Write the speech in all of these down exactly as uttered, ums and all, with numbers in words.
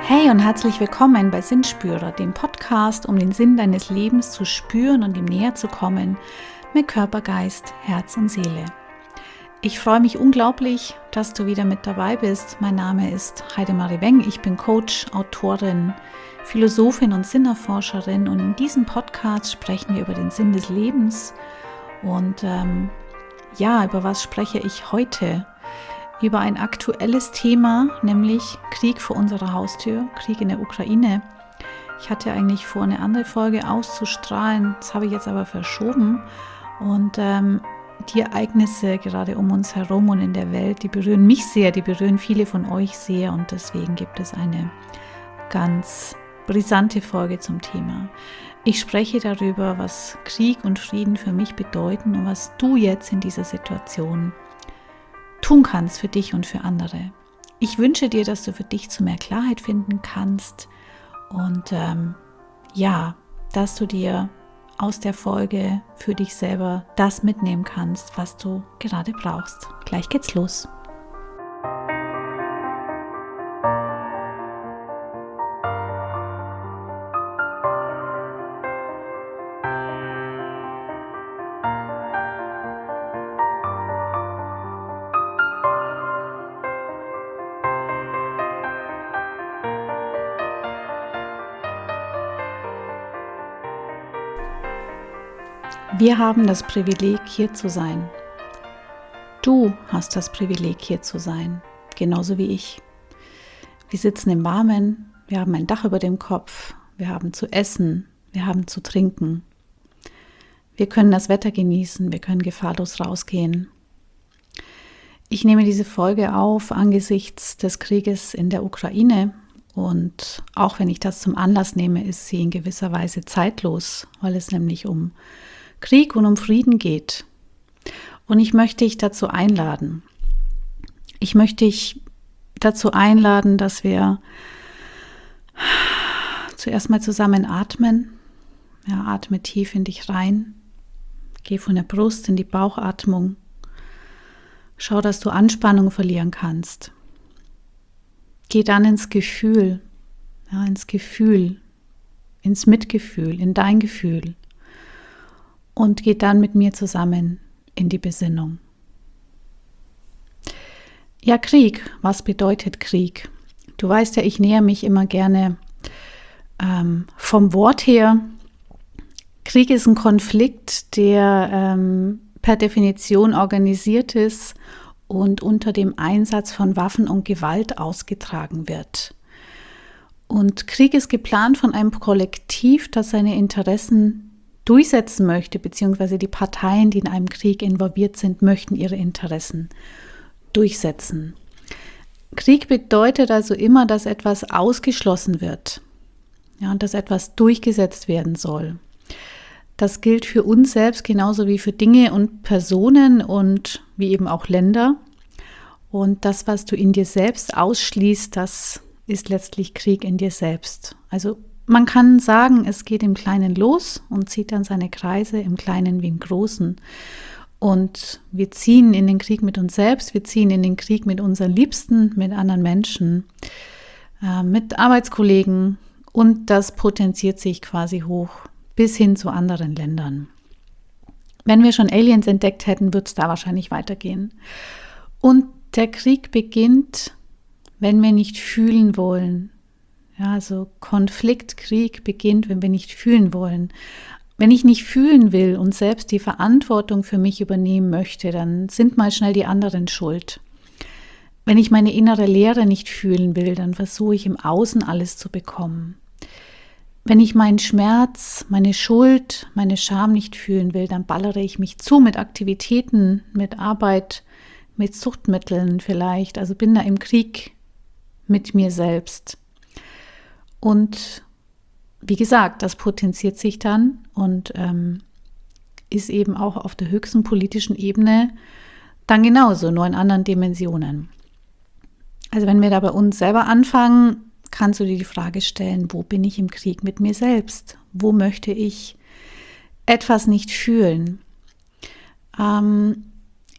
Hey und herzlich willkommen bei Sinnspürer, dem Podcast, um den Sinn deines Lebens zu spüren und ihm näher zu kommen, mit Körper, Geist, Herz und Seele. Ich freue mich unglaublich, dass du wieder mit dabei bist. Mein Name ist Heidemarie Weng, ich bin Coach, Autorin, Philosophin und Sinnerforscherin und in diesem Podcast sprechen wir über den Sinn des Lebens. Und ähm, ja, über was spreche ich heute? Über ein aktuelles Thema, nämlich Krieg vor unserer Haustür, Krieg in der Ukraine. Ich hatte eigentlich vor, eine andere Folge auszustrahlen, das habe ich jetzt aber verschoben. Und ähm, die Ereignisse gerade um uns herum und in der Welt, die berühren mich sehr, die berühren viele von euch sehr und deswegen gibt es eine ganz brisante Folge zum Thema. Ich spreche darüber, was Krieg und Frieden für mich bedeuten und was du jetzt in dieser Situation tun kannst für dich und für andere. Ich wünsche dir, dass du für dich zu mehr Klarheit finden kannst und ähm, ja, dass du dir aus der Folge für dich selber das mitnehmen kannst, was du gerade brauchst. Gleich geht's los. Wir haben das Privileg, hier zu sein. Du hast das Privileg, hier zu sein, genauso wie ich. Wir sitzen im Warmen, wir haben ein Dach über dem Kopf, wir haben zu essen, wir haben zu trinken. Wir können das Wetter genießen, wir können gefahrlos rausgehen. Ich nehme diese Folge auf angesichts des Krieges in der Ukraine und auch wenn ich das zum Anlass nehme, ist sie in gewisser Weise zeitlos, weil es nämlich um Krieg und um Frieden geht. Und ich möchte dich dazu einladen. Ich möchte dich dazu einladen, dass wir zuerst mal zusammen atmen. Ja, atme tief in dich rein. Geh von der Brust in die Bauchatmung. Schau, dass du Anspannung verlieren kannst. Geh dann ins Gefühl, ja, ins Gefühl, ins Mitgefühl, in dein Gefühl. Und geh dann mit mir zusammen in die Besinnung. Ja, Krieg. Was bedeutet Krieg? Du weißt ja, ich näher mich immer gerne ähm, vom Wort her. Krieg ist ein Konflikt, der ähm, per Definition organisiert ist und unter dem Einsatz von Waffen und Gewalt ausgetragen wird. Und Krieg ist geplant von einem Kollektiv, das seine Interessen durchsetzen möchte, beziehungsweise die Parteien, die in einem Krieg involviert sind, möchten ihre Interessen durchsetzen. Krieg bedeutet also immer, dass etwas ausgeschlossen wird, ja, und dass etwas durchgesetzt werden soll. Das gilt für uns selbst genauso wie für Dinge und Personen und wie eben auch Länder. Und das, was du in dir selbst ausschließt, das ist letztlich Krieg in dir selbst. Also man kann sagen, es geht im Kleinen los und zieht dann seine Kreise im Kleinen wie im Großen. Und wir ziehen in den Krieg mit uns selbst, wir ziehen in den Krieg mit unseren Liebsten, mit anderen Menschen, äh, mit Arbeitskollegen und das potenziert sich quasi hoch bis hin zu anderen Ländern. Wenn wir schon Aliens entdeckt hätten, wird es da wahrscheinlich weitergehen. Und der Krieg beginnt, wenn wir nicht fühlen wollen. Ja, also Konflikt, Krieg beginnt, wenn wir nicht fühlen wollen. Wenn ich nicht fühlen will und selbst die Verantwortung für mich übernehmen möchte, dann sind mal schnell die anderen schuld. Wenn ich meine innere Leere nicht fühlen will, dann versuche ich im Außen alles zu bekommen. Wenn ich meinen Schmerz, meine Schuld, meine Scham nicht fühlen will, dann ballere ich mich zu mit Aktivitäten, mit Arbeit, mit Suchtmitteln vielleicht. Also bin da im Krieg mit mir selbst. Und wie gesagt, das potenziert sich dann und ähm, ist eben auch auf der höchsten politischen Ebene dann genauso, nur in anderen Dimensionen. Also wenn wir da bei uns selber anfangen, kannst du dir die Frage stellen, wo bin ich im Krieg mit mir selbst? Wo möchte ich etwas nicht fühlen? Ähm,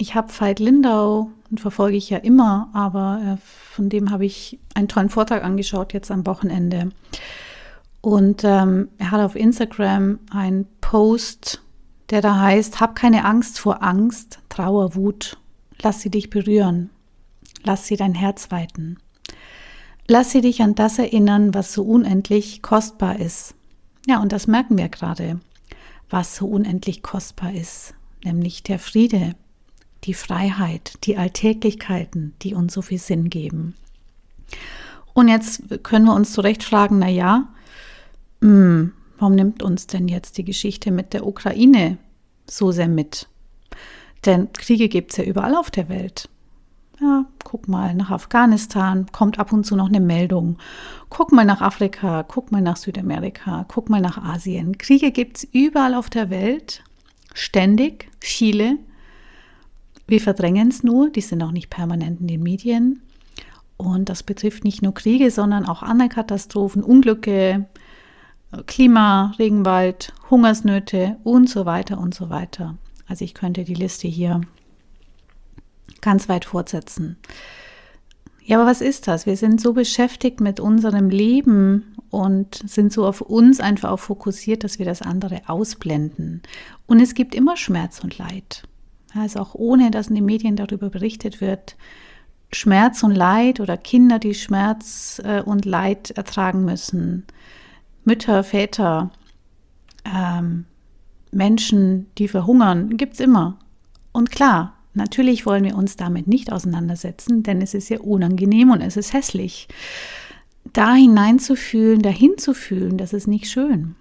ich habe Veit Lindau, den verfolge ich ja immer, aber äh, von dem habe ich einen tollen Vortrag angeschaut jetzt am Wochenende. Und ähm, er hat auf Instagram einen Post, der da heißt: Hab keine Angst vor Angst, Trauer, Wut. Lass sie dich berühren. Lass sie dein Herz weiten. Lass sie dich an das erinnern, was so unendlich kostbar ist. Ja, und das merken wir gerade, was so unendlich kostbar ist, nämlich der Friede, die Freiheit, die Alltäglichkeiten, die uns so viel Sinn geben. Und jetzt können wir uns zu Recht fragen, na ja, mh, warum nimmt uns denn jetzt die Geschichte mit der Ukraine so sehr mit? Denn Kriege gibt es ja überall auf der Welt. Ja, guck mal nach Afghanistan, kommt ab und zu noch eine Meldung. Guck mal nach Afrika, guck mal nach Südamerika, guck mal nach Asien. Kriege gibt es überall auf der Welt, ständig, viele. Wir verdrängen es nur, die sind auch nicht permanent in den Medien. Und das betrifft nicht nur Kriege, sondern auch andere Katastrophen, Unglücke, Klima, Regenwald, Hungersnöte und so weiter und so weiter. Also ich könnte die Liste hier ganz weit fortsetzen. Ja, aber was ist das? Wir sind so beschäftigt mit unserem Leben und sind so auf uns einfach auch fokussiert, dass wir das andere ausblenden. Und es gibt immer Schmerz und Leid. Also auch ohne, dass in den Medien darüber berichtet wird, Schmerz und Leid oder Kinder, die Schmerz und Leid ertragen müssen, Mütter, Väter, ähm, Menschen, die verhungern, gibt es immer. Und klar, natürlich wollen wir uns damit nicht auseinandersetzen, denn es ist ja unangenehm und es ist hässlich. Da hineinzufühlen, dahin zu fühlen, das ist nicht schön.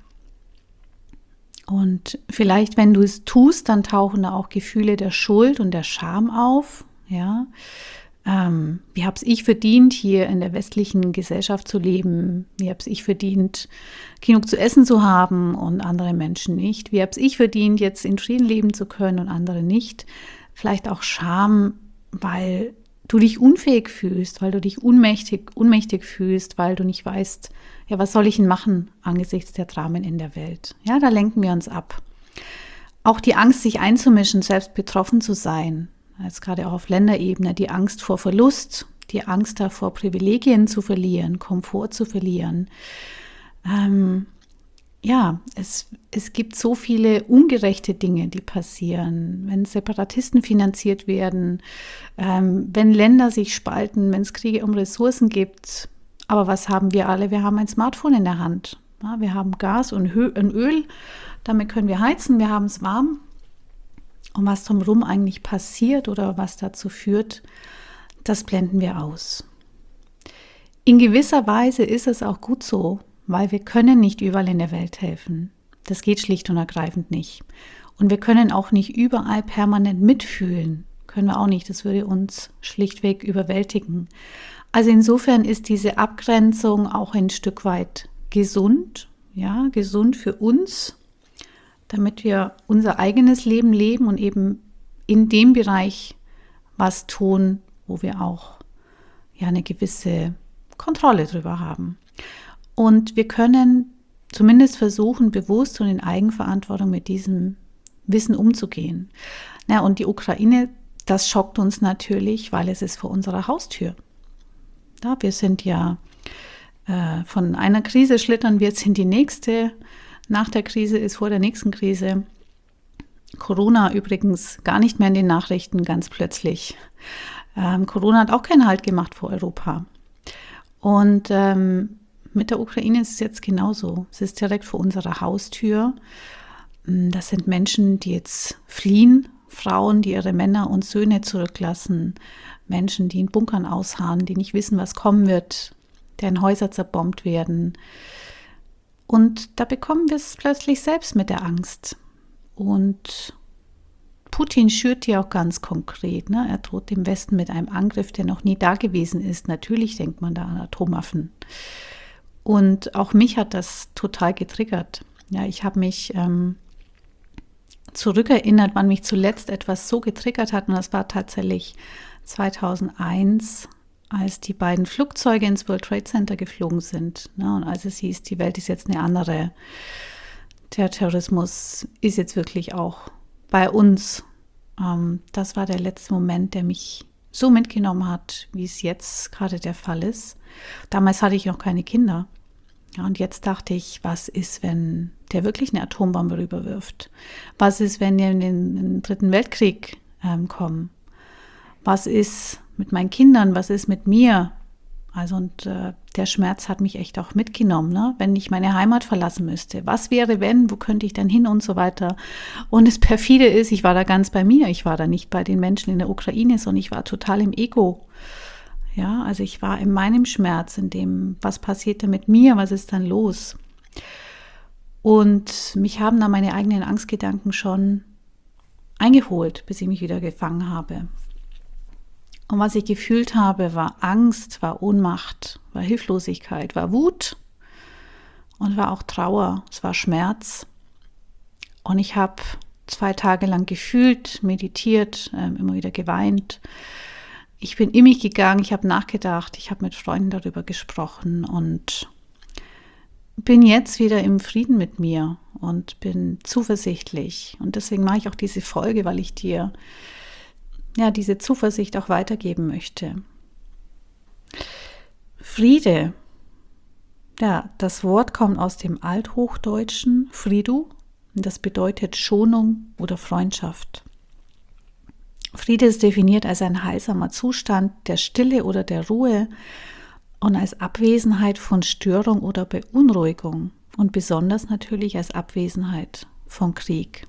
Und vielleicht, wenn du es tust, dann tauchen da auch Gefühle der Schuld und der Scham auf. Ja, ähm, wie habe es ich verdient, hier in der westlichen Gesellschaft zu leben? Wie habe es ich verdient, genug zu essen zu haben und andere Menschen nicht? Wie habe es ich verdient, jetzt in Frieden leben zu können und andere nicht? Vielleicht auch Scham, weil du dich unfähig fühlst, weil du dich unmächtig, unmächtig fühlst, weil du nicht weißt, ja, was soll ich denn machen angesichts der Dramen in der Welt? Ja, da lenken wir uns ab. Auch die Angst, sich einzumischen, selbst betroffen zu sein, jetzt gerade auch auf Länderebene, die Angst vor Verlust, die Angst davor, Privilegien zu verlieren, Komfort zu verlieren. Ähm, Ja, es, es gibt so viele ungerechte Dinge, die passieren, wenn Separatisten finanziert werden, ähm, wenn Länder sich spalten, wenn es Kriege um Ressourcen gibt. Aber was haben wir alle? Wir haben ein Smartphone in der Hand. Ja, wir haben Gas und, Hö- und Öl, damit können wir heizen, wir haben es warm. Und was drumherum eigentlich passiert oder was dazu führt, das blenden wir aus. In gewisser Weise ist es auch gut so, weil wir können nicht überall in der Welt helfen. Das geht schlicht und ergreifend nicht. Und wir können auch nicht überall permanent mitfühlen. Können wir auch nicht. Das würde uns schlichtweg überwältigen. Also insofern ist diese Abgrenzung auch ein Stück weit gesund. Ja, gesund für uns, damit wir unser eigenes Leben leben und eben in dem Bereich was tun, wo wir auch ja eine gewisse Kontrolle drüber haben. Und wir können zumindest versuchen, bewusst und in Eigenverantwortung mit diesem Wissen umzugehen. Na, und die Ukraine, das schockt uns natürlich, weil es ist vor unserer Haustür. Ja, wir sind ja äh, von einer Krise schlittern wir jetzt in die nächste. Nach der Krise ist vor der nächsten Krise. Corona übrigens gar nicht mehr in den Nachrichten, ganz plötzlich. Ähm, Corona hat auch keinen Halt gemacht vor Europa. Und ähm, mit der Ukraine ist es jetzt genauso. Es ist direkt vor unserer Haustür. Das sind Menschen, die jetzt fliehen, Frauen, die ihre Männer und Söhne zurücklassen, Menschen, die in Bunkern ausharren, die nicht wissen, was kommen wird, deren Häuser zerbombt werden. Und da bekommen wir es plötzlich selbst mit der Angst. Und Putin schürt die auch ganz konkret. Ne? Er droht dem Westen mit einem Angriff, der noch nie da gewesen ist. Natürlich denkt man da an Atomwaffen. Und auch mich hat das total getriggert. Ja, ich habe mich ähm, zurückerinnert, wann mich zuletzt etwas so getriggert hat. Und das war tatsächlich zweitausendeins, als die beiden Flugzeuge ins World Trade Center geflogen sind. Ne? Und als es hieß, die Welt ist jetzt eine andere. Der Terrorismus ist jetzt wirklich auch bei uns Ähm, das war der letzte Moment, der mich so mitgenommen hat, wie es jetzt gerade der Fall ist. Damals hatte ich noch keine Kinder. Ja, und jetzt dachte ich, was ist, wenn der wirklich eine Atombombe rüberwirft? Was ist, wenn wir in den, in den Dritten Weltkrieg ähm, kommen? Was ist mit meinen Kindern? Was ist mit mir? Also und äh, der Schmerz hat mich echt auch mitgenommen, ne? Wenn ich meine Heimat verlassen müsste. Was wäre, wenn? Wo könnte ich dann hin und so weiter? Und das perfide ist, ich war da ganz bei mir. Ich war da nicht bei den Menschen in der Ukraine, sondern ich war total im Ego. Ja, also ich war in meinem Schmerz, in dem, was passierte mit mir, was ist dann los? Und mich haben da meine eigenen Angstgedanken schon eingeholt, bis ich mich wieder gefangen habe. Und was ich gefühlt habe, war Angst, war Ohnmacht, war Hilflosigkeit, war Wut und war auch Trauer, es war Schmerz. Und ich habe zwei Tage lang gefühlt, meditiert, äh, immer wieder geweint. Ich bin in mich gegangen, ich habe nachgedacht, ich habe mit Freunden darüber gesprochen und bin jetzt wieder im Frieden mit mir und bin zuversichtlich. Und deswegen mache ich auch diese Folge, weil ich dir ja diese Zuversicht auch weitergeben möchte. Friede, ja, das Wort kommt aus dem Althochdeutschen Fridu, und das bedeutet Schonung oder Freundschaft. Friede ist definiert als ein heilsamer Zustand der Stille oder der Ruhe und als Abwesenheit von Störung oder Beunruhigung und besonders natürlich als Abwesenheit von Krieg.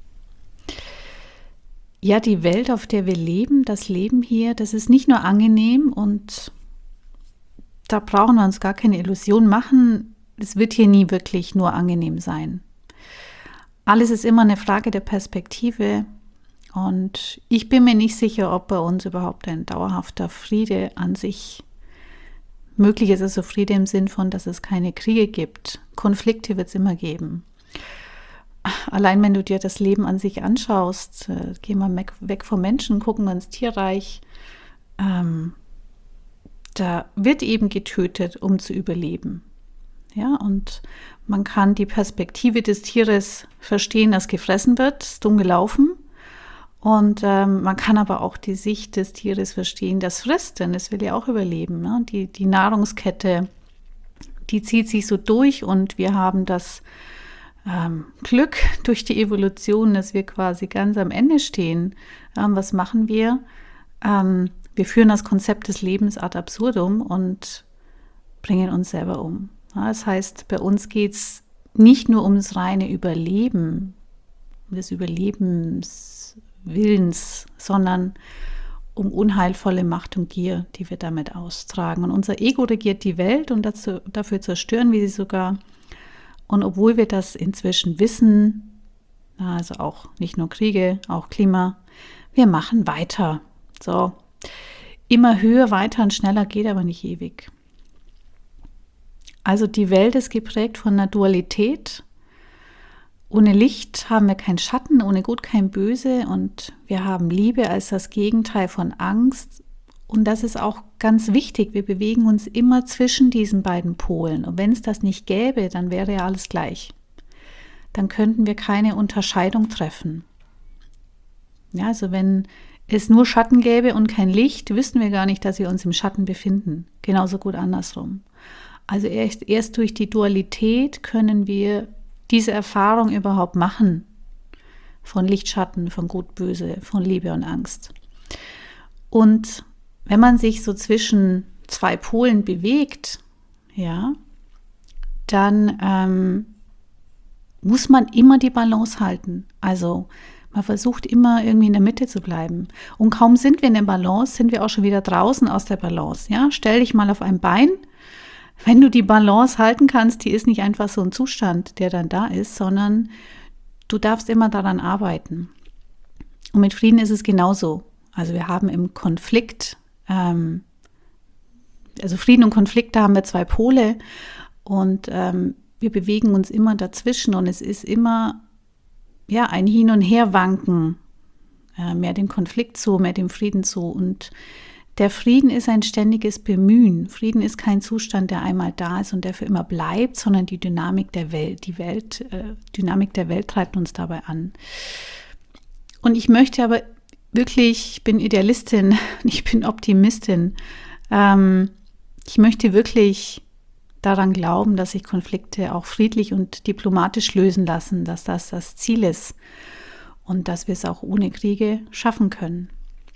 Ja, die Welt, auf der wir leben, das Leben hier, das ist nicht nur angenehm und da brauchen wir uns gar keine Illusion machen, es wird hier nie wirklich nur angenehm sein. Alles ist immer eine Frage der Perspektive. Und ich bin mir nicht sicher, ob bei uns überhaupt ein dauerhafter Friede an sich möglich ist. Also Friede im Sinn von, dass es keine Kriege gibt. Konflikte wird es immer geben. Allein wenn du dir das Leben an sich anschaust, äh, gehen wir weg, weg vom Menschen, gucken wir ins Tierreich. Ähm, da wird eben getötet, um zu überleben. Ja, und man kann die Perspektive des Tieres verstehen, das gefressen wird, ist dumm gelaufen. Und ähm, man kann aber auch die Sicht des Tieres verstehen, das frisst, denn es will ja auch überleben. Ne? Die, die Nahrungskette, die zieht sich so durch und wir haben das ähm, Glück durch die Evolution, dass wir quasi ganz am Ende stehen. Ähm, was machen wir? Ähm, wir führen das Konzept des Lebens ad absurdum und bringen uns selber um. Ja, das heißt, bei uns geht es nicht nur ums reine Überleben, um des Überlebens Willens, sondern um unheilvolle Macht und Gier, die wir damit austragen. Und unser Ego regiert die Welt und dazu, dafür zerstören wir sie sogar. Und obwohl wir das inzwischen wissen, also auch nicht nur Kriege, auch Klima, wir machen weiter. So, immer höher, weiter und schneller geht aber nicht ewig. Also die Welt ist geprägt von einer Dualität. Ohne Licht haben wir keinen Schatten, ohne Gut kein Böse und wir haben Liebe als das Gegenteil von Angst. Und das ist auch ganz wichtig, wir bewegen uns immer zwischen diesen beiden Polen. Und wenn es das nicht gäbe, dann wäre ja alles gleich. Dann könnten wir keine Unterscheidung treffen. Ja, also wenn es nur Schatten gäbe und kein Licht, wüssten wir gar nicht, dass wir uns im Schatten befinden. Genauso gut andersrum. Also erst, erst durch die Dualität können wir diese Erfahrung überhaupt machen von Lichtschatten, von Gut, Böse, von Liebe und Angst. Und wenn man sich so zwischen zwei Polen bewegt, ja, dann ähm, muss man immer die Balance halten. Also man versucht immer irgendwie in der Mitte zu bleiben. Und kaum sind wir in der Balance, sind wir auch schon wieder draußen aus der Balance. Ja, stell dich mal auf ein Bein. Wenn du die Balance halten kannst, die ist nicht einfach so ein Zustand, der dann da ist, sondern du darfst immer daran arbeiten. Und mit Frieden ist es genauso. Also wir haben im Konflikt, ähm, also Frieden und Konflikt, da haben wir zwei Pole und ähm, wir bewegen uns immer dazwischen und es ist immer ja, ein Hin- und Herwanken, äh, mehr dem Konflikt zu, mehr dem Frieden zu und der Frieden ist ein ständiges Bemühen. Frieden ist kein Zustand, der einmal da ist und der für immer bleibt, sondern die Dynamik der Welt. Die Welt, äh, Dynamik der Welt treibt uns dabei an. Und ich möchte aber wirklich, ich bin Idealistin, ich bin Optimistin. Ähm, ich möchte wirklich daran glauben, dass sich Konflikte auch friedlich und diplomatisch lösen lassen, dass das das Ziel ist und dass wir es auch ohne Kriege schaffen können.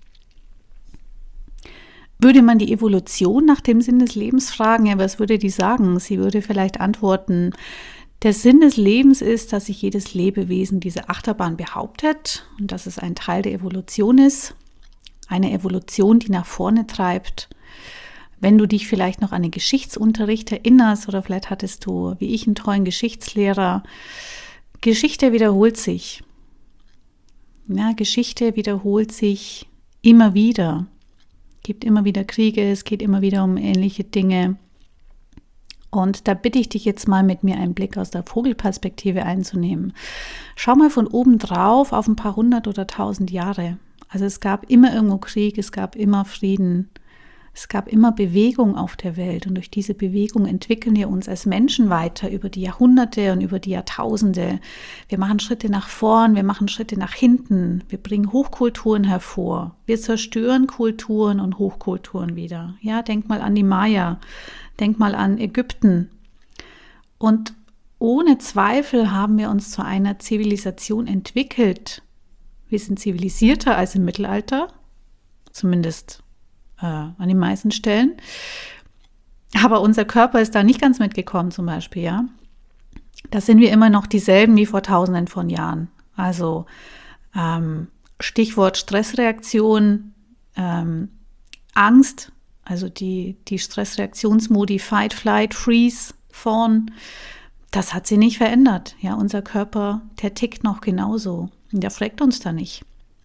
Würde man die Evolution nach dem Sinn des Lebens fragen, ja, was würde die sagen? Sie würde vielleicht antworten, der Sinn des Lebens ist, dass sich jedes Lebewesen diese Achterbahn behauptet und dass es ein Teil der Evolution ist, eine Evolution, die nach vorne treibt. Wenn du dich vielleicht noch an den Geschichtsunterricht erinnerst oder vielleicht hattest du, wie ich, einen tollen Geschichtslehrer, Geschichte wiederholt sich. Ja, Geschichte wiederholt sich immer wieder. Es gibt immer wieder Kriege, es geht immer wieder um ähnliche Dinge. Und da bitte ich dich jetzt mal, mit mir einen Blick aus der Vogelperspektive einzunehmen. Schau mal von oben drauf auf ein paar hundert oder tausend Jahre. Also es gab immer irgendwo Krieg, es gab immer Frieden. Es gab immer Bewegung auf der Welt und durch diese Bewegung entwickeln wir uns als Menschen weiter über die Jahrhunderte und über die Jahrtausende. Wir machen Schritte nach vorn, wir machen Schritte nach hinten, wir bringen Hochkulturen hervor, wir zerstören Kulturen und Hochkulturen wieder. Ja, denk mal an die Maya, denk mal an Ägypten. Und ohne Zweifel haben wir uns zu einer Zivilisation entwickelt. Wir sind zivilisierter als im Mittelalter, zumindest an den meisten Stellen. Aber unser Körper ist da nicht ganz mitgekommen zum Beispiel, ja. Da sind wir immer noch dieselben wie vor tausenden von Jahren. Also ähm, Stichwort Stressreaktion, ähm, Angst, also die, die Stressreaktionsmodi Fight, Flight, Freeze, Fawn, das hat sich nicht verändert. Ja, unser Körper, der tickt noch genauso. Und der fragt uns da nicht.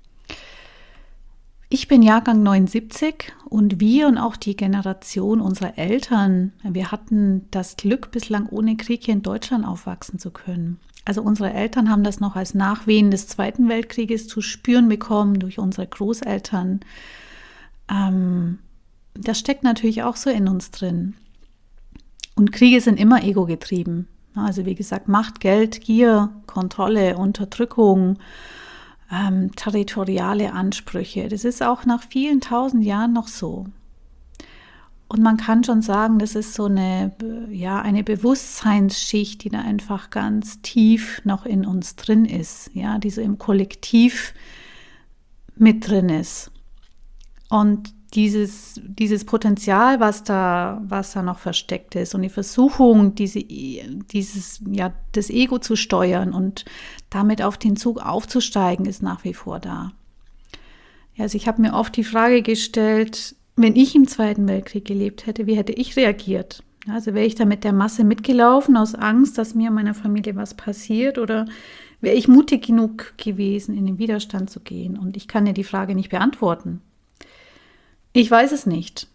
Ich bin Jahrgang neunundsiebzig und wir und auch die Generation unserer Eltern, wir hatten das Glück, bislang ohne Krieg hier in Deutschland aufwachsen zu können. Also unsere Eltern haben das noch als Nachwehen des Zweiten Weltkrieges zu spüren bekommen durch unsere Großeltern. Ähm, das steckt natürlich auch so in uns drin. Und Kriege sind immer ego-getrieben. Also wie gesagt, Macht, Geld, Gier, Kontrolle, Unterdrückung, Ähm, territoriale Ansprüche. Das ist auch nach vielen tausend Jahren noch so. Und man kann schon sagen, das ist so eine, ja, eine Bewusstseinsschicht, die da einfach ganz tief noch in uns drin ist, ja, die so im Kollektiv mit drin ist. Und dieses, dieses Potenzial, was da, was da noch versteckt ist und die Versuchung, diese, dieses, ja, das Ego zu steuern und damit auf den Zug aufzusteigen, ist nach wie vor da. Ja, also ich habe mir oft die Frage gestellt, wenn ich im Zweiten Weltkrieg gelebt hätte, wie hätte ich reagiert? Also wäre ich da mit der Masse mitgelaufen aus Angst, dass mir und meiner Familie was passiert, oder wäre ich mutig genug gewesen, in den Widerstand zu gehen? Und ich kann dir die Frage nicht beantworten. Ich weiß es nicht.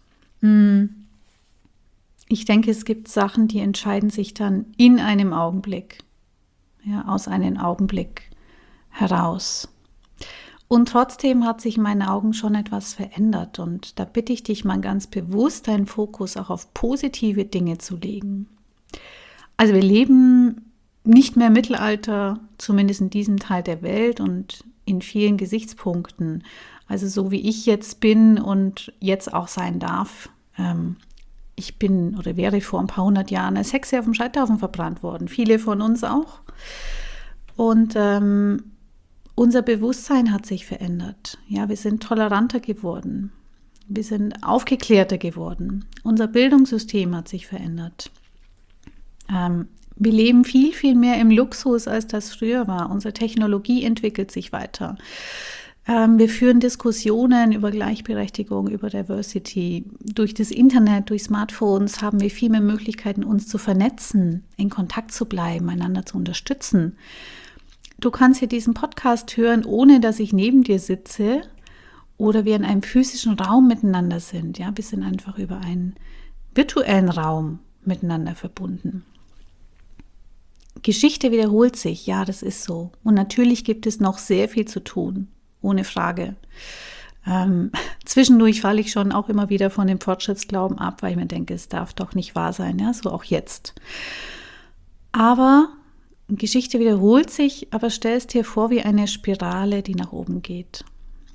Ich denke, es gibt Sachen, die entscheiden sich dann in einem Augenblick, ja, aus einem Augenblick heraus. Und trotzdem hat sich in meinen Augen schon etwas verändert. Und da bitte ich dich mal ganz bewusst, deinen Fokus auch auf positive Dinge zu legen. Also wir leben nicht mehr im Mittelalter, zumindest in diesem Teil der Welt und in vielen Gesichtspunkten. Also so wie ich jetzt bin und jetzt auch sein darf. Ähm, ich bin oder wäre vor ein paar hundert Jahren als Hexe auf dem Scheiterhaufen verbrannt worden. Viele von uns auch. Und ähm, unser Bewusstsein hat sich verändert. Ja, wir sind toleranter geworden. Wir sind aufgeklärter geworden. Unser Bildungssystem hat sich verändert. Ähm, wir leben viel, viel mehr im Luxus, als das früher war. Unsere Technologie entwickelt sich weiter. Wir führen Diskussionen über Gleichberechtigung, über Diversity. Durch das Internet, durch Smartphones haben wir viel mehr Möglichkeiten, uns zu vernetzen, in Kontakt zu bleiben, einander zu unterstützen. Du kannst hier diesen Podcast hören, ohne dass ich neben dir sitze oder wir in einem physischen Raum miteinander sind. Ja, wir sind einfach über einen virtuellen Raum miteinander verbunden. Geschichte wiederholt sich, ja, das ist so. Und natürlich gibt es noch sehr viel zu tun. Ohne Frage. Ähm, zwischendurch falle ich schon auch immer wieder von dem Fortschrittsglauben ab, weil ich mir denke, es darf doch nicht wahr sein, ja, so auch jetzt. Aber Geschichte wiederholt sich, aber stell es dir vor wie eine Spirale, die nach oben geht.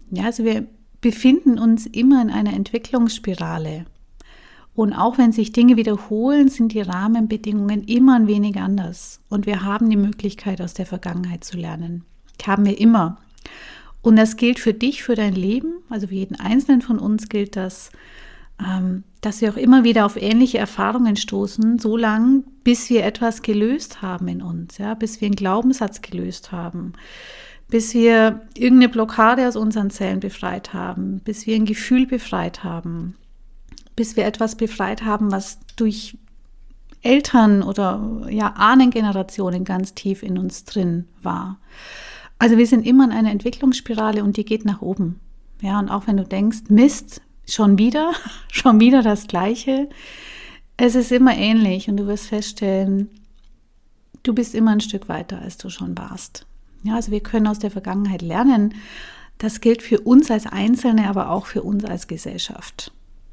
Ja, also wir befinden uns immer in einer Entwicklungsspirale. Und auch wenn sich Dinge wiederholen, sind die Rahmenbedingungen immer ein wenig anders. Und wir haben die Möglichkeit, aus der Vergangenheit zu lernen. Haben wir immer. Und das gilt für dich, für dein Leben, also für jeden Einzelnen von uns gilt das, ähm, dass wir auch immer wieder auf ähnliche Erfahrungen stoßen, so lange, bis wir etwas gelöst haben in uns, ja, bis wir einen Glaubenssatz gelöst haben, bis wir irgendeine Blockade aus unseren Zellen befreit haben, bis wir ein Gefühl befreit haben, bis wir etwas befreit haben, was durch Eltern oder ja, Ahnengenerationen ganz tief in uns drin war. Also wir sind immer in einer Entwicklungsspirale und die geht nach oben. Ja, und auch wenn du denkst, Mist, schon wieder, schon wieder das Gleiche, es ist immer ähnlich und du wirst feststellen, du bist immer ein Stück weiter, als du schon warst. Ja, also wir können aus der Vergangenheit lernen. Das gilt für uns als Einzelne, aber auch für uns als Gesellschaft.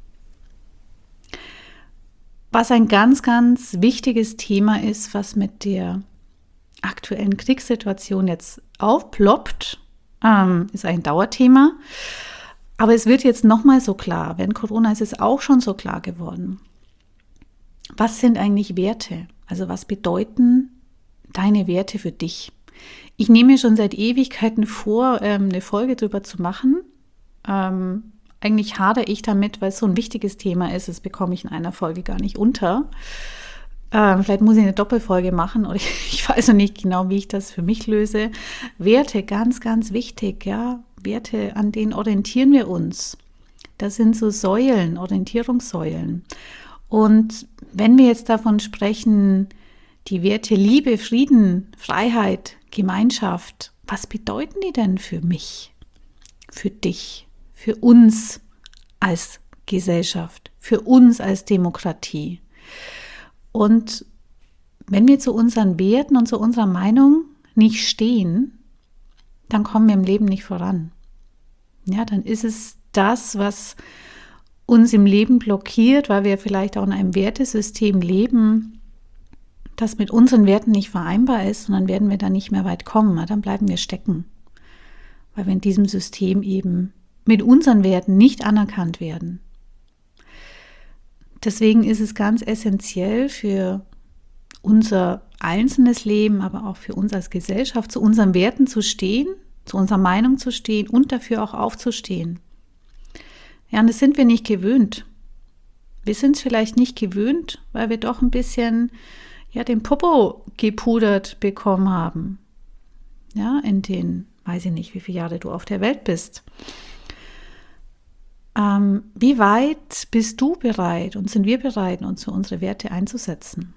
Was ein ganz, ganz wichtiges Thema ist, was mit der aktuellen Kriegssituation jetzt aufploppt, ähm, ist ein Dauerthema. Aber es wird jetzt nochmal so klar, während Corona ist es auch schon so klar geworden. Was sind eigentlich Werte? Also was bedeuten deine Werte für dich? Ich nehme mir schon seit Ewigkeiten vor, ähm, eine Folge darüber zu machen. Ähm, eigentlich hadere ich damit, weil es so ein wichtiges Thema ist. Das bekomme ich in einer Folge gar nicht unter. Ähm, vielleicht muss ich eine Doppelfolge machen oder ich, ich weiß noch nicht genau, wie ich das für mich löse. Werte, ganz, ganz wichtig, ja. Werte, an denen orientieren wir uns. Das sind so Säulen, Orientierungssäulen. Und wenn wir jetzt davon sprechen, die Werte Liebe, Frieden, Freiheit, Gemeinschaft, was bedeuten die denn für mich, für dich, für uns als Gesellschaft, für uns als Demokratie? Und wenn wir zu unseren Werten und zu unserer Meinung nicht stehen, dann kommen wir im Leben nicht voran. Ja, dann ist es das, was uns im Leben blockiert, weil wir vielleicht auch in einem Wertesystem leben, das mit unseren Werten nicht vereinbar ist, und dann werden wir da nicht mehr weit kommen. Dann bleiben wir stecken, weil wir in diesem System eben mit unseren Werten nicht anerkannt werden. Deswegen ist es ganz essentiell für unser einzelnes Leben, aber auch für uns als Gesellschaft, zu unseren Werten zu stehen, zu unserer Meinung zu stehen und dafür auch aufzustehen. Ja, und das sind wir nicht gewöhnt. Wir sind es vielleicht nicht gewöhnt, weil wir doch ein bisschen ja, den Popo gepudert bekommen haben. Ja, in den, weiß ich nicht, wie viele Jahre du auf der Welt bist. Ähm, wie weit bist du bereit und sind wir bereit, uns für unsere Werte einzusetzen?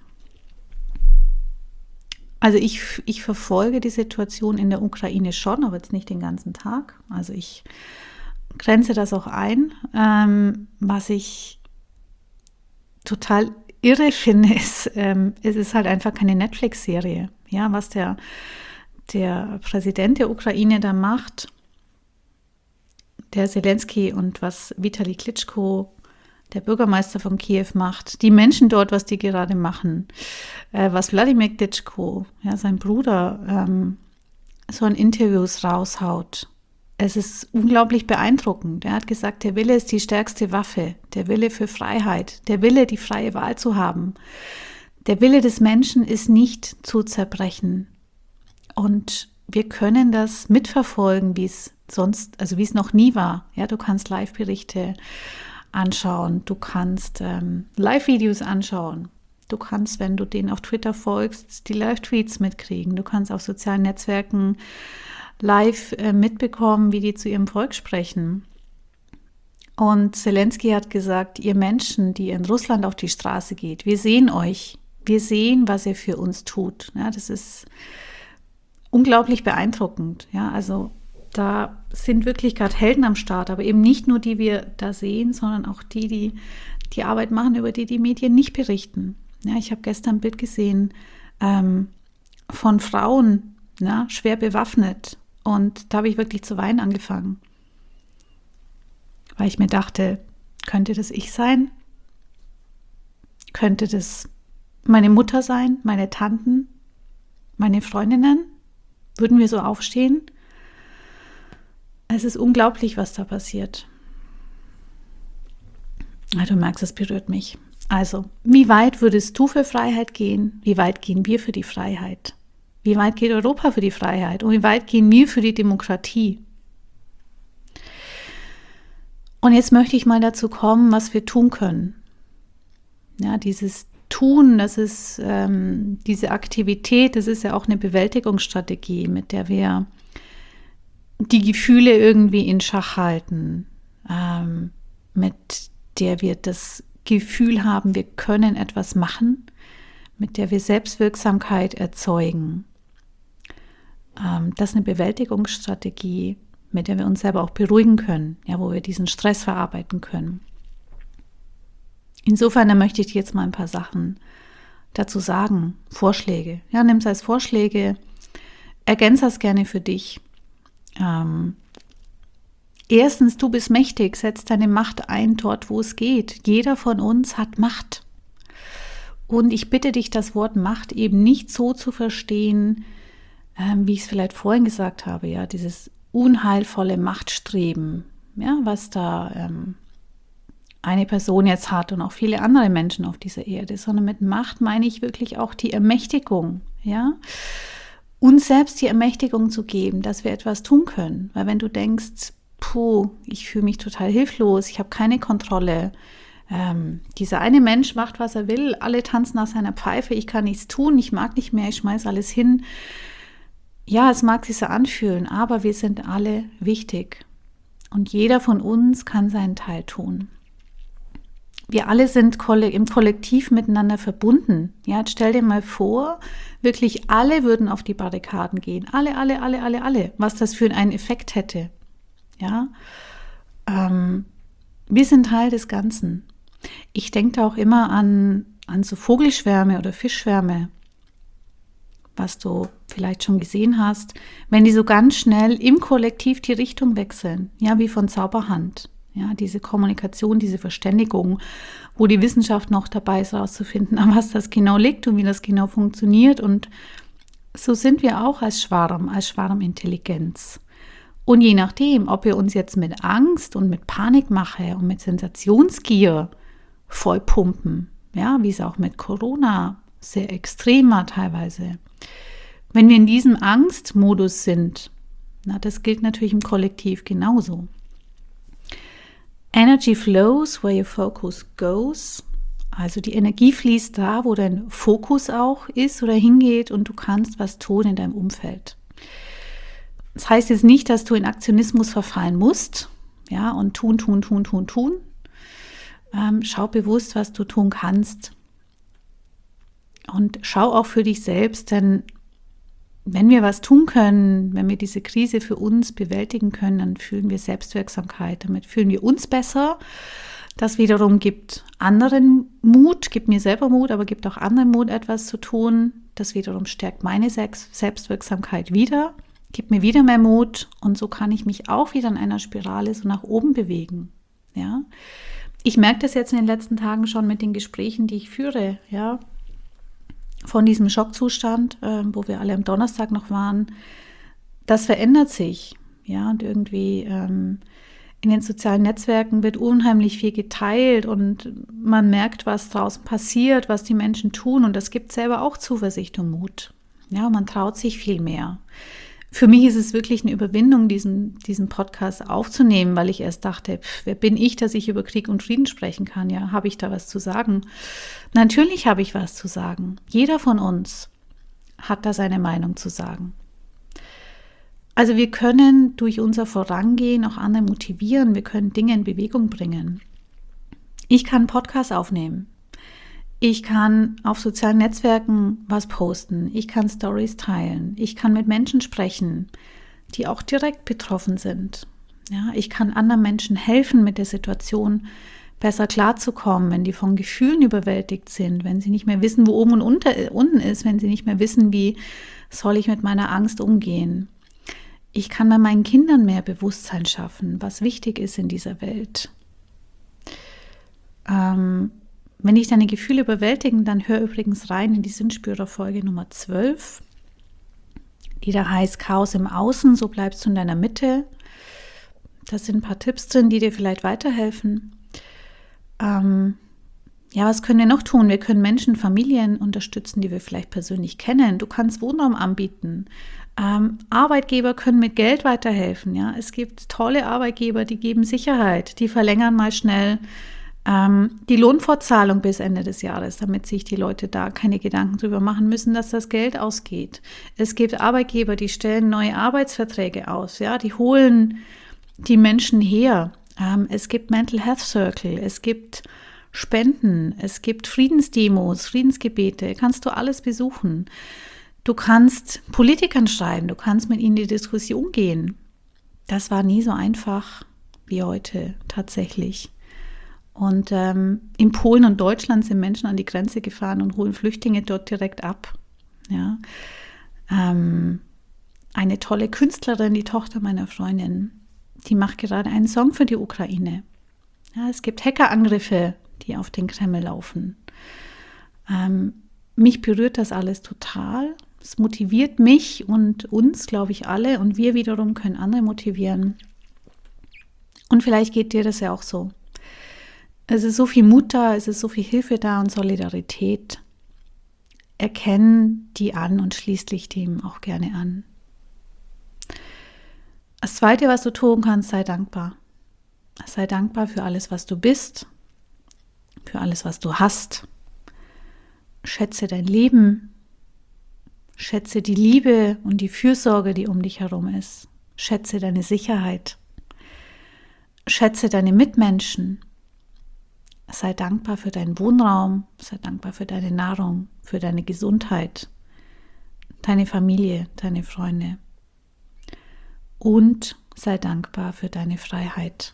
Also ich, ich verfolge die Situation in der Ukraine schon, aber jetzt nicht den ganzen Tag. Also ich grenze das auch ein. Ähm, was ich total irre finde, ist, ähm, es ist halt einfach keine Netflix-Serie. Ja, was der, der Präsident der Ukraine da macht, der Zelensky, und was Vitali Klitschko, der Bürgermeister von Kiew, macht, die Menschen dort, was die gerade machen, äh, was Wladimir Klitschko, ja, sein Bruder, ähm, so in Interviews raushaut. Es ist unglaublich beeindruckend. Er hat gesagt, der Wille ist die stärkste Waffe, der Wille für Freiheit, der Wille, die freie Wahl zu haben. Der Wille des Menschen ist nicht zu zerbrechen. Und wir können das mitverfolgen, wie es sonst, also wie es noch nie war. Ja, du kannst Live-Berichte anschauen, du kannst ähm, Live-Videos anschauen, du kannst, wenn du denen auf Twitter folgst, die Live-Tweets mitkriegen, du kannst auf sozialen Netzwerken live äh, mitbekommen, wie die zu ihrem Volk sprechen. Und Zelensky hat gesagt, ihr Menschen, die in Russland auf die Straße geht, wir sehen euch, wir sehen, was ihr für uns tut. Ja, das ist unglaublich beeindruckend. Ja, also da sind wirklich gerade Helden am Start, aber eben nicht nur die wir da sehen, sondern auch die, die die Arbeit machen, über die die Medien nicht berichten. Ja, ich habe gestern ein Bild gesehen ähm, von Frauen, ja, schwer bewaffnet, und da habe ich wirklich zu weinen angefangen, weil ich mir dachte, könnte das ich sein? Könnte das meine Mutter sein, meine Tanten, meine Freundinnen? Würden wir so aufstehen? Es ist unglaublich, was da passiert. Ja, du merkst, es berührt mich. Also, wie weit würdest du für Freiheit gehen? Wie weit gehen wir für die Freiheit? Wie weit geht Europa für die Freiheit? Und wie weit gehen wir für die Demokratie? Und jetzt möchte ich mal dazu kommen, was wir tun können. Ja, dieses Tun, das ist ähm, diese Aktivität, das ist ja auch eine Bewältigungsstrategie, mit der wir die Gefühle irgendwie in Schach halten, ähm, mit der wir das Gefühl haben, wir können etwas machen, mit der wir Selbstwirksamkeit erzeugen. Ähm, das ist eine Bewältigungsstrategie, mit der wir uns selber auch beruhigen können, ja, wo wir diesen Stress verarbeiten können. Insofern, da möchte ich dir jetzt mal ein paar Sachen dazu sagen, Vorschläge. Ja, nimm es als Vorschläge, ergänze das gerne für dich. Ähm, erstens, du bist mächtig, setz deine Macht ein dort, wo es geht. Jeder von uns hat Macht. Und ich bitte dich, das Wort Macht eben nicht so zu verstehen, ähm, wie ich es vielleicht vorhin gesagt habe, ja, dieses unheilvolle Machtstreben, ja, was da ähm, eine Person jetzt hat und auch viele andere Menschen auf dieser Erde, sondern mit Macht meine ich wirklich auch die Ermächtigung, ja, uns selbst die Ermächtigung zu geben, dass wir etwas tun können, weil wenn du denkst, puh, ich fühle mich total hilflos, ich habe keine Kontrolle, ähm, dieser eine Mensch macht, was er will, alle tanzen nach seiner Pfeife, ich kann nichts tun, ich mag nicht mehr, ich schmeiße alles hin. Ja, es mag sich so anfühlen, aber wir sind alle wichtig und jeder von uns kann seinen Teil tun. Wir alle sind im Kollektiv miteinander verbunden. Ja, jetzt stell dir mal vor, wirklich alle würden auf die Barrikaden gehen. Alle, alle, alle, alle, alle. Was das für einen Effekt hätte. Ja, ähm, wir sind Teil des Ganzen. Ich denke da auch immer an, an so Vogelschwärme oder Fischschwärme, was du vielleicht schon gesehen hast, wenn die so ganz schnell im Kollektiv die Richtung wechseln. Ja, wie von Zauberhand. Ja, diese Kommunikation, diese Verständigung, wo die Wissenschaft noch dabei ist, herauszufinden, an was das genau liegt und wie das genau funktioniert. Und so sind wir auch als Schwarm, als Schwarmintelligenz. Und je nachdem, ob wir uns jetzt mit Angst und mit Panikmache und mit Sensationsgier vollpumpen, ja, wie es auch mit Corona sehr extrem war teilweise. Wenn wir in diesem Angstmodus sind, na, das gilt natürlich im Kollektiv genauso. Energy flows where your focus goes. Also die Energie fließt da, wo dein Fokus auch ist oder hingeht und du kannst was tun in deinem Umfeld. Das heißt jetzt nicht, dass du in Aktionismus verfallen musst, ja, und tun, tun, tun, tun, tun. Ähm, schau bewusst, was du tun kannst. Und schau auch für dich selbst, denn wenn wir was tun können, wenn wir diese Krise für uns bewältigen können, dann fühlen wir Selbstwirksamkeit. Damit fühlen wir uns besser. Das wiederum gibt anderen Mut, gibt mir selber Mut, aber gibt auch anderen Mut, etwas zu tun. Das wiederum stärkt meine Selbstwirksamkeit wieder, gibt mir wieder mehr Mut und so kann ich mich auch wieder in einer Spirale so nach oben bewegen. Ja? Ich merke das jetzt in den letzten Tagen schon mit den Gesprächen, die ich führe, ja, von diesem Schockzustand, äh, wo wir alle am Donnerstag noch waren. Das verändert sich, ja, und irgendwie ähm, in den sozialen Netzwerken wird unheimlich viel geteilt und man merkt, was draußen passiert, was die Menschen tun und das gibt selber auch Zuversicht und Mut. Ja, man traut sich viel mehr. Für mich ist es wirklich eine Überwindung, diesen, diesen Podcast aufzunehmen, weil ich erst dachte, pff, wer bin ich, dass ich über Krieg und Frieden sprechen kann? Ja, habe ich da was zu sagen? Natürlich habe ich was zu sagen. Jeder von uns hat da seine Meinung zu sagen. Also wir können durch unser Vorangehen auch andere motivieren. Wir können Dinge in Bewegung bringen. Ich kann einen Podcast aufnehmen. Ich kann auf sozialen Netzwerken was posten. Ich kann Stories teilen. Ich kann mit Menschen sprechen, die auch direkt betroffen sind. Ja, ich kann anderen Menschen helfen, mit der Situation besser klarzukommen, wenn die von Gefühlen überwältigt sind, wenn sie nicht mehr wissen, wo oben und unter, unten ist, wenn sie nicht mehr wissen, wie soll ich mit meiner Angst umgehen. Ich kann bei meinen Kindern mehr Bewusstsein schaffen, was wichtig ist in dieser Welt. Ähm, Wenn dich deine Gefühle überwältigen, dann hör übrigens rein in die Sinnspürer-Folge Nummer zwölf, die da heißt Chaos im Außen, so bleibst du in deiner Mitte. Da sind ein paar Tipps drin, die dir vielleicht weiterhelfen. Ähm, ja, was können wir noch tun? Wir können Menschen, Familien unterstützen, die wir vielleicht persönlich kennen. Du kannst Wohnraum anbieten. Ähm, Arbeitgeber können mit Geld weiterhelfen. Ja, es gibt tolle Arbeitgeber, die geben Sicherheit, die verlängern mal schnell ähm, die Lohnfortzahlung bis Ende des Jahres, damit sich die Leute da keine Gedanken drüber machen müssen, dass das Geld ausgeht. Es gibt Arbeitgeber, die stellen neue Arbeitsverträge aus. Ja, die holen die Menschen her. Ähm, es gibt Mental Health Circle, es gibt Spenden, es gibt Friedensdemos, Friedensgebete, kannst du alles besuchen. Du kannst Politikern schreiben, du kannst mit ihnen in die Diskussion gehen. Das war nie so einfach wie heute tatsächlich. Und ähm, in Polen und Deutschland sind Menschen an die Grenze gefahren und holen Flüchtlinge dort direkt ab. Ja. Ähm, eine tolle Künstlerin, die Tochter meiner Freundin, die macht gerade einen Song für die Ukraine. Ja, es gibt Hackerangriffe, die auf den Kreml laufen. Ähm, mich berührt das alles total. Es motiviert mich und uns, glaube ich, alle. Und wir wiederum können andere motivieren. Und vielleicht geht dir das ja auch so. Es ist so viel Mut da, es ist so viel Hilfe da und Solidarität. Erkenn die an und schließ dich dem auch gerne an. Das Zweite, was du tun kannst, sei dankbar. Sei dankbar für alles, was du bist, für alles, was du hast. Schätze dein Leben. Schätze die Liebe und die Fürsorge, die um dich herum ist. Schätze deine Sicherheit. Schätze deine Mitmenschen. Sei dankbar für deinen Wohnraum. Sei dankbar für deine Nahrung, für deine Gesundheit, deine Familie, deine Freunde. Und sei dankbar für deine Freiheit.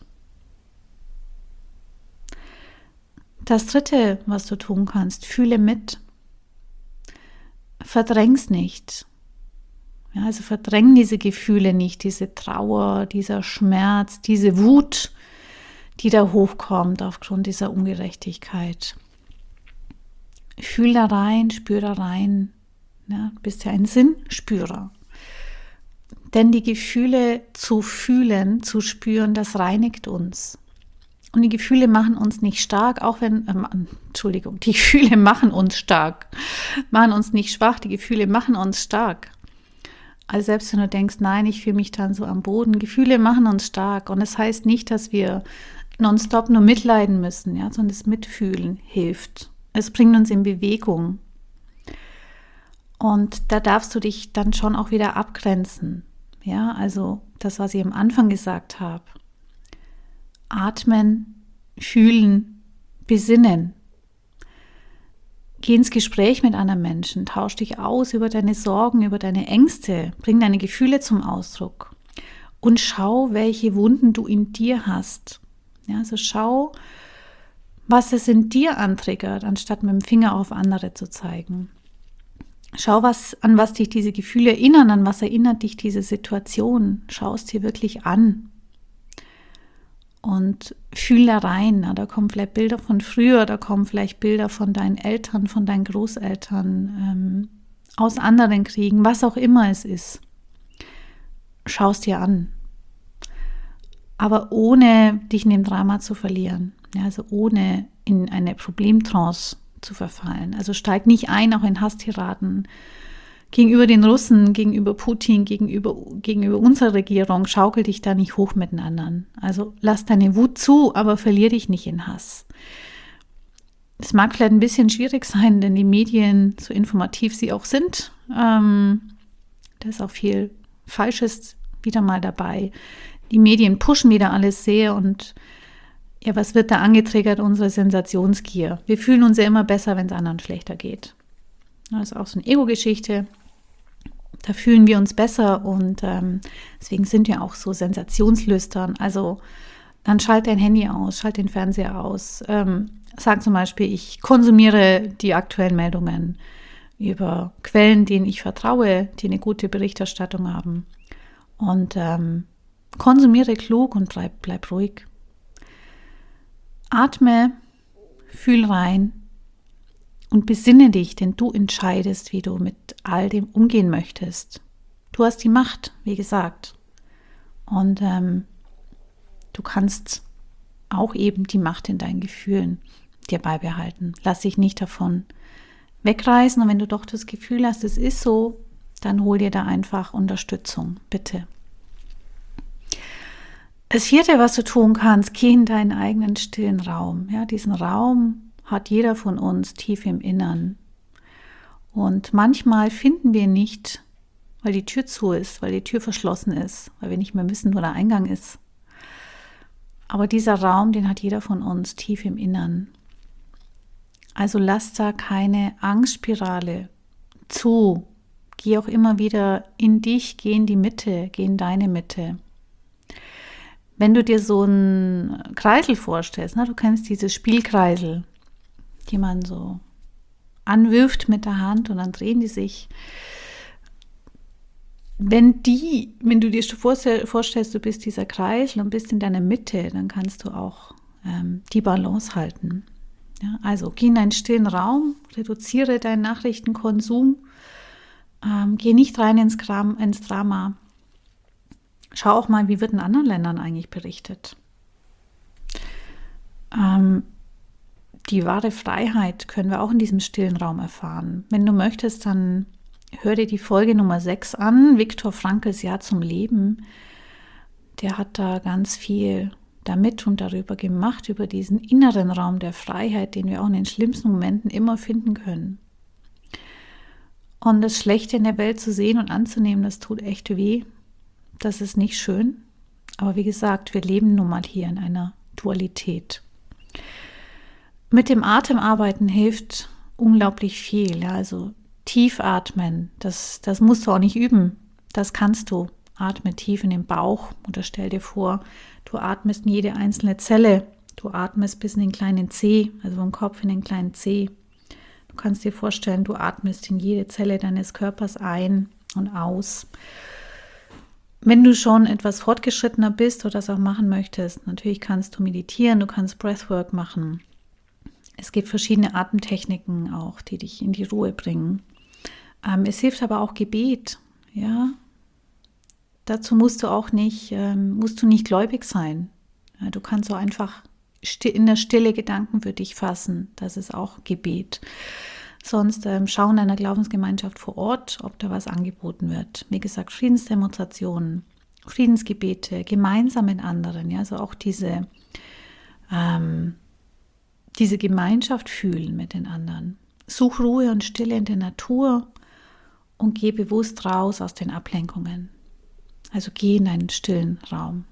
Das Dritte, was du tun kannst, fühle mit. Verdräng's nicht. Ja, also verdräng diese Gefühle nicht, diese Trauer, dieser Schmerz, diese Wut, die da hochkommt aufgrund dieser Ungerechtigkeit. Fühl da rein, spür da rein. Ja, du bist ja ein Sinnspürer. Denn die Gefühle zu fühlen, zu spüren, das reinigt uns. Und die Gefühle machen uns nicht stark, auch wenn, äh, Entschuldigung, die Gefühle machen uns stark, machen uns nicht schwach, die Gefühle machen uns stark. Also selbst wenn du denkst, nein, ich fühle mich dann so am Boden, Gefühle machen uns stark. Und es das heißt nicht, dass wir nonstop nur mitleiden müssen, ja, sondern das Mitfühlen hilft. Es bringt uns in Bewegung. Und da darfst du dich dann schon auch wieder abgrenzen. Ja, also das, was ich am Anfang gesagt habe. Atmen, fühlen, besinnen. Geh ins Gespräch mit anderen Menschen, tausch dich aus über deine Sorgen, über deine Ängste, bring deine Gefühle zum Ausdruck und schau, welche Wunden du in dir hast. Ja, also schau, was es in dir antriggert, anstatt mit dem Finger auf andere zu zeigen. Schau, was, an was dich diese Gefühle erinnern, an was erinnert dich diese Situation. Schau es dir wirklich an. Und fühl da rein. Na, da kommen vielleicht Bilder von früher, da kommen vielleicht Bilder von deinen Eltern, von deinen Großeltern, ähm, aus anderen Kriegen, was auch immer es ist. Schau es dir an. Aber ohne dich in dem Drama zu verlieren. Ja, also ohne in eine Problemtrance zu verfallen. Also steig nicht ein, auch in Hasstiraden gegenüber den Russen, gegenüber Putin, gegenüber, gegenüber unserer Regierung. Schaukel dich da nicht hoch mit den anderen. Also lass deine Wut zu, aber verlier dich nicht in Hass. Es mag vielleicht ein bisschen schwierig sein, denn die Medien, so informativ sie auch sind, ähm, da ist auch viel Falsches wieder mal dabei. Die Medien pushen wieder alles sehr und ja, was wird da angetriggert? Unsere Sensationsgier. Wir fühlen uns ja immer besser, wenn es anderen schlechter geht. Das ist auch so eine Ego-Geschichte. Da fühlen wir uns besser und ähm, deswegen sind wir auch so sensationslüstern. Also dann schalt dein Handy aus, schalt den Fernseher aus. Ähm, sag zum Beispiel, ich konsumiere die aktuellen Meldungen über Quellen, denen ich vertraue, die eine gute Berichterstattung haben. Und ähm, konsumiere klug und bleib, bleib ruhig. Atme, fühl rein und besinne dich, denn du entscheidest, wie du mit all dem umgehen möchtest. Du hast die Macht, wie gesagt. Und ähm, du kannst auch eben die Macht in deinen Gefühlen dir beibehalten. Lass dich nicht davon wegreißen. Und wenn du doch das Gefühl hast, es ist so, dann hol dir da einfach Unterstützung, bitte. Das vierte, was du tun kannst, geh in deinen eigenen stillen Raum. Ja, diesen Raum hat jeder von uns tief im Innern. Und manchmal finden wir ihn nicht, weil die Tür zu ist, weil die Tür verschlossen ist, weil wir nicht mehr wissen, wo der Eingang ist. Aber dieser Raum, den hat jeder von uns tief im Innern. Also lass da keine Angstspirale zu. Geh auch immer wieder in dich, geh in die Mitte, geh in deine Mitte. Wenn du dir so einen Kreisel vorstellst, ne, du kennst diese Spielkreisel, die man so anwirft mit der Hand und dann drehen die sich. Wenn die, wenn du dir vorstellst, du bist dieser Kreisel und bist in deiner Mitte, dann kannst du auch ähm, die Balance halten. Ja, also geh in einen stillen Raum, reduziere deinen Nachrichtenkonsum, ähm, geh nicht rein ins, Kram, ins Drama. Schau auch mal, wie wird in anderen Ländern eigentlich berichtet. Ähm, die wahre Freiheit können wir auch in diesem stillen Raum erfahren. Wenn du möchtest, dann hör dir die Folge Nummer sechs an, Viktor Frankls Ja zum Leben. Der hat da ganz viel damit und darüber gemacht, über diesen inneren Raum der Freiheit, den wir auch in den schlimmsten Momenten immer finden können. Und das Schlechte in der Welt zu sehen und anzunehmen, das tut echt weh. Das ist nicht schön. Aber wie gesagt, wir leben nun mal hier in einer Dualität. Mit dem Atem arbeiten hilft unglaublich viel. Ja, also tief atmen, das, das musst du auch nicht üben. Das kannst du. Atme tief in den Bauch oder stell dir vor, du atmest in jede einzelne Zelle. Du atmest bis in den kleinen Zeh, also vom Kopf in den kleinen Zeh. Du kannst dir vorstellen, du atmest in jede Zelle deines Körpers ein und aus. Wenn du schon etwas fortgeschrittener bist oder das auch machen möchtest, natürlich kannst du meditieren, du kannst Breathwork machen. Es gibt verschiedene Atemtechniken auch, die dich in die Ruhe bringen. Ähm, es hilft aber auch Gebet, ja. Dazu musst du auch nicht, ähm, musst du nicht gläubig sein. Ja, du kannst auch einfach in der Stille Gedanken für dich fassen. Das ist auch Gebet. Sonst ähm, schau in deiner Glaubensgemeinschaft vor Ort, ob da was angeboten wird. Wie gesagt, Friedensdemonstrationen, Friedensgebete, gemeinsam mit anderen. Ja, also auch diese, ähm, diese Gemeinschaft fühlen mit den anderen. Such Ruhe und Stille in der Natur und geh bewusst raus aus den Ablenkungen. Also geh in einen stillen Raum.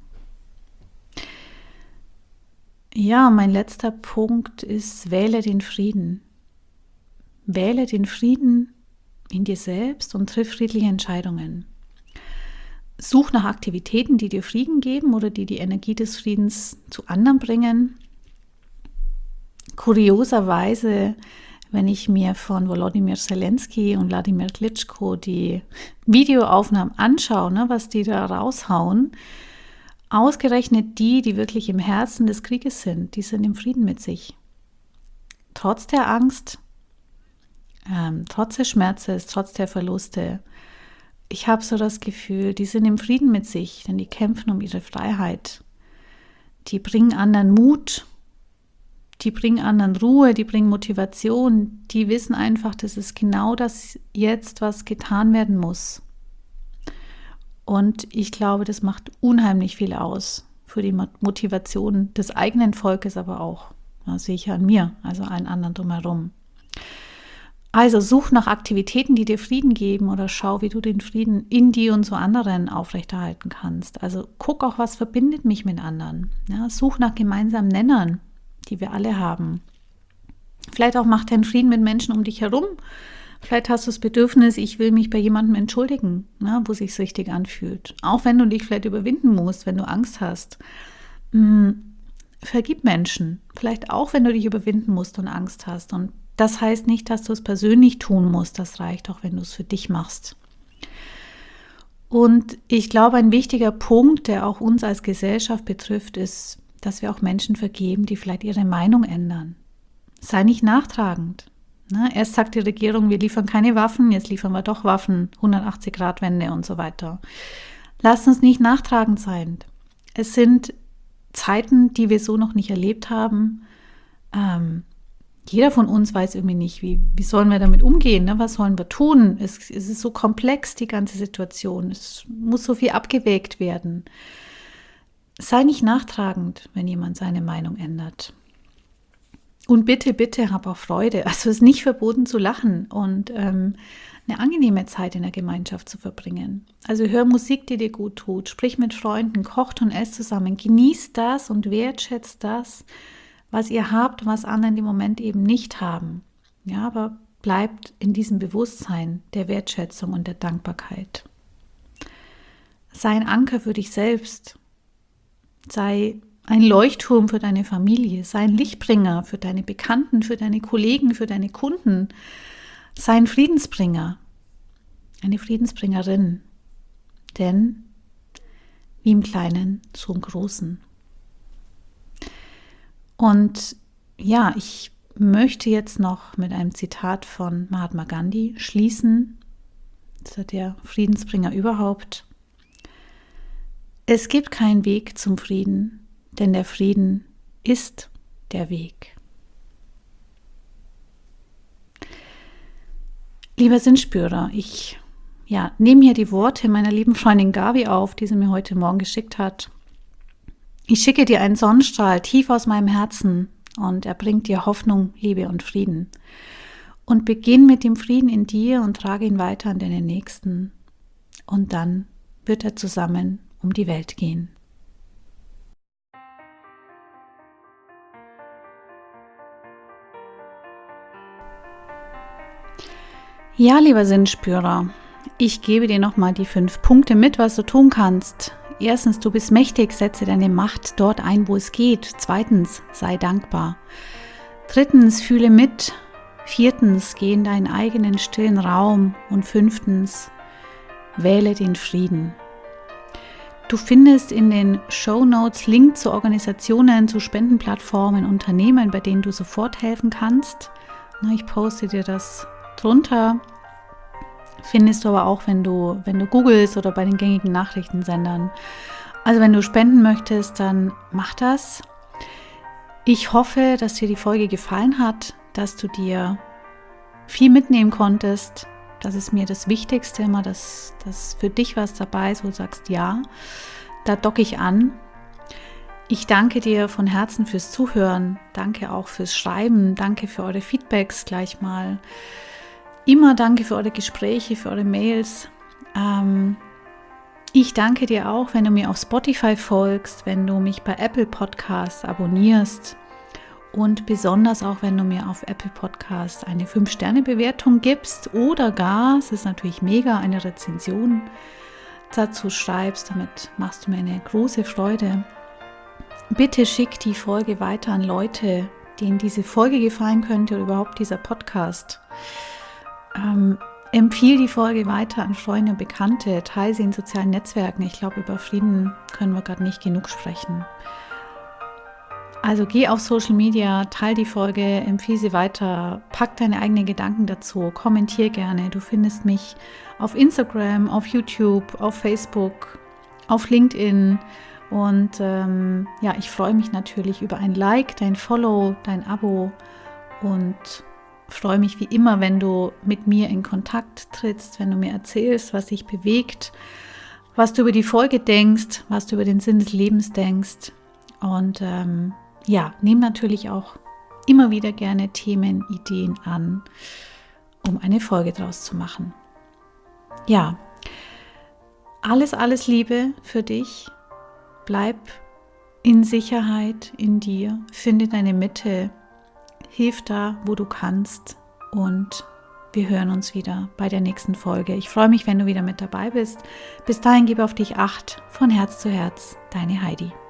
Ja, mein letzter Punkt ist, wähle den Frieden. Wähle den Frieden in dir selbst und triff friedliche Entscheidungen. Such nach Aktivitäten, die dir Frieden geben oder die die Energie des Friedens zu anderen bringen. Kurioserweise, wenn ich mir von Volodymyr Zelensky und Wladimir Klitschko die Videoaufnahmen anschaue, ne, was die da raushauen, ausgerechnet die, die wirklich im Herzen des Krieges sind, die sind im Frieden mit sich. Trotz der Angst, ähm, trotz des Schmerzes, trotz der Verluste. Ich habe so das Gefühl, die sind im Frieden mit sich, denn die kämpfen um ihre Freiheit. Die bringen anderen Mut, die bringen anderen Ruhe, die bringen Motivation. Die wissen einfach, das ist genau das jetzt, was getan werden muss. Und ich glaube, das macht unheimlich viel aus für die Motivation des eigenen Volkes, aber auch, das sehe ich ja an mir, also allen anderen drumherum. Also such nach Aktivitäten, die dir Frieden geben oder schau, wie du den Frieden in dir und zu anderen aufrechterhalten kannst. Also guck auch, was verbindet mich mit anderen. Ja, such nach gemeinsamen Nennern, die wir alle haben. Vielleicht auch mach deinen Frieden mit Menschen um dich herum. Vielleicht hast du das Bedürfnis, ich will mich bei jemandem entschuldigen, ne, wo es sich richtig anfühlt. Auch wenn du dich vielleicht überwinden musst, wenn du Angst hast. Hm, vergib Menschen. Vielleicht auch, wenn du dich überwinden musst und Angst hast. Und das heißt nicht, dass du es persönlich tun musst. Das reicht auch, wenn du es für dich machst. Und ich glaube, ein wichtiger Punkt, der auch uns als Gesellschaft betrifft, ist, dass wir auch Menschen vergeben, die vielleicht ihre Meinung ändern. Sei nicht nachtragend. Ne? Erst sagt die Regierung, wir liefern keine Waffen, jetzt liefern wir doch Waffen, hundertachtzig Grad Wende und so weiter. Lasst uns nicht nachtragend sein. Es sind Zeiten, die wir so noch nicht erlebt haben. Ähm, jeder von uns weiß irgendwie nicht, wie, wie sollen wir damit umgehen, ne? Was sollen wir tun? Es, es ist so komplex, die ganze Situation. Es muss so viel abgewägt werden. Sei nicht nachtragend, wenn jemand seine Meinung ändert. Und bitte, bitte, hab auch Freude. Also es ist nicht verboten zu lachen und ähm, eine angenehme Zeit in der Gemeinschaft zu verbringen. Also hör Musik, die dir gut tut, sprich mit Freunden, kocht und esst zusammen. Genießt das und wertschätzt das, was ihr habt, was andere im Moment eben nicht haben. Ja, aber bleibt in diesem Bewusstsein der Wertschätzung und der Dankbarkeit. Sei ein Anker für dich selbst. Sei ein Leuchtturm für deine Familie. Sei ein Lichtbringer für deine Bekannten, für deine Kollegen, für deine Kunden. Sei ein Friedensbringer, eine Friedensbringerin. Denn wie im Kleinen, so im Großen. Und ja, ich möchte jetzt noch mit einem Zitat von Mahatma Gandhi schließen. Das ist der Friedensbringer überhaupt. Es gibt keinen Weg zum Frieden, denn der Frieden ist der Weg. Lieber Sinnspürer, ich ja, nehme hier die Worte meiner lieben Freundin Gabi auf, die sie mir heute Morgen geschickt hat. Ich schicke dir einen Sonnenstrahl tief aus meinem Herzen und er bringt dir Hoffnung, Liebe und Frieden. Und beginn mit dem Frieden in dir und trage ihn weiter an deine Nächsten. Und dann wird er zusammen um die Welt gehen. Ja, lieber Sinnspürer, ich gebe dir nochmal die fünf Punkte mit, was du tun kannst. Erstens, du bist mächtig, setze deine Macht dort ein, wo es geht. Zweitens, sei dankbar. Drittens, fühle mit. Viertens, geh in deinen eigenen stillen Raum. Und fünftens, wähle den Frieden. Du findest in den Shownotes Link zu Organisationen, zu Spendenplattformen, Unternehmen, bei denen du sofort helfen kannst. Ich poste dir das drunter. Findest du aber auch, wenn du, wenn du googelst oder bei den gängigen Nachrichtensendern. Also wenn du spenden möchtest, dann mach das. Ich hoffe, dass dir die Folge gefallen hat, dass du dir viel mitnehmen konntest. Das ist mir das Wichtigste immer, dass, dass für dich was dabei ist, wo du sagst, ja, da docke ich an. Ich danke dir von Herzen fürs Zuhören. Danke auch fürs Schreiben. Danke für eure Feedbacks gleich mal. Immer danke für eure Gespräche, für eure Mails. Ähm, ich danke dir auch, wenn du mir auf Spotify folgst, wenn du mich bei Apple Podcasts abonnierst und besonders auch, wenn du mir auf Apple Podcasts eine fünf Sterne Bewertung gibst oder gar, es ist natürlich mega, eine Rezension dazu schreibst. Damit machst du mir eine große Freude. Bitte schick die Folge weiter an Leute, denen diese Folge gefallen könnte oder überhaupt dieser Podcast. Ähm, empfiehl die Folge weiter an Freunde und Bekannte, teile sie in sozialen Netzwerken. Ich glaube, über Frieden können wir gerade nicht genug sprechen. Also geh auf Social Media, teile die Folge, empfehle sie weiter, pack deine eigenen Gedanken dazu, kommentier gerne. Du findest mich auf Instagram, auf YouTube, auf Facebook, auf LinkedIn. Und ähm, ja, ich freue mich natürlich über ein Like, dein Follow, dein Abo und freue mich wie immer, wenn du mit mir in Kontakt trittst, wenn du mir erzählst, was dich bewegt, was du über die Folge denkst, was du über den Sinn des Lebens denkst. Und ähm, ja, nimm natürlich auch immer wieder gerne Themen, Ideen an, um eine Folge draus zu machen. Ja, alles, alles Liebe für dich. Bleib in Sicherheit in dir, finde deine Mitte, hilf da, wo du kannst und wir hören uns wieder bei der nächsten Folge. Ich freue mich, wenn du wieder mit dabei bist. Bis dahin, gib auf dich Acht, von Herz zu Herz, deine Heidi.